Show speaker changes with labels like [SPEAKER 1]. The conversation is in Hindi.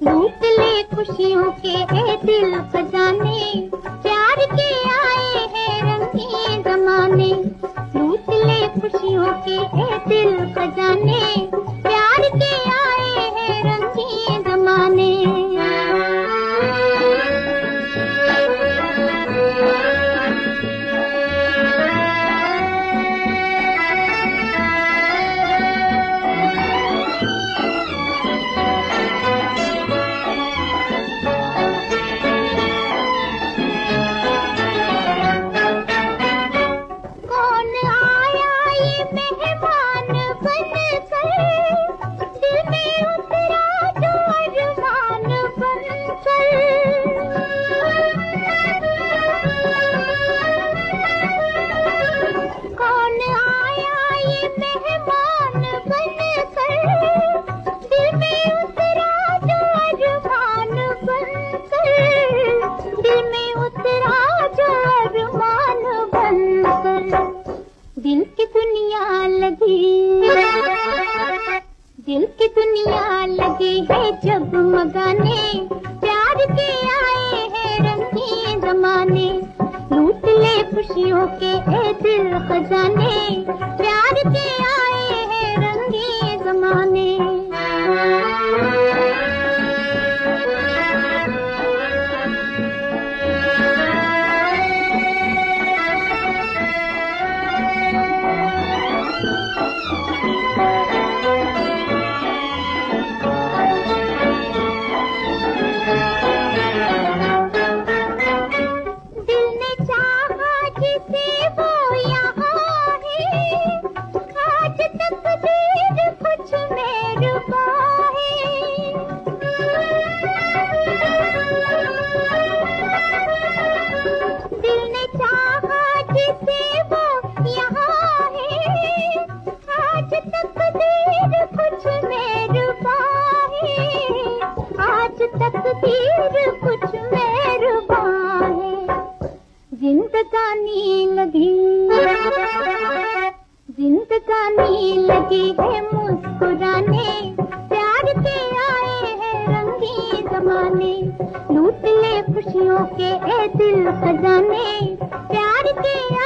[SPEAKER 1] लूट ले खुशियों के ए दिल खजाने, प्यार के आए हैं रंगीन जमाने। लूट ले खुशियों के ए दिल खजाने, प्यार के आए हैं रंगीन जमाने। दिल की दुनिया लगी है जगमगाने, प्यार के आए हैं रंगीन जमाने। लूट ले खुशियों के ए दिल खजाने, प्यार के आए हैं रंगीन जमाने। तकदीर कुछ मेहरबान है, जिंदगानी लगी है मुस्कुराने, प्यार के आए हैं रंगीन जमाने। लूट ले खुशियों के ए दिल खजाने, प्यार के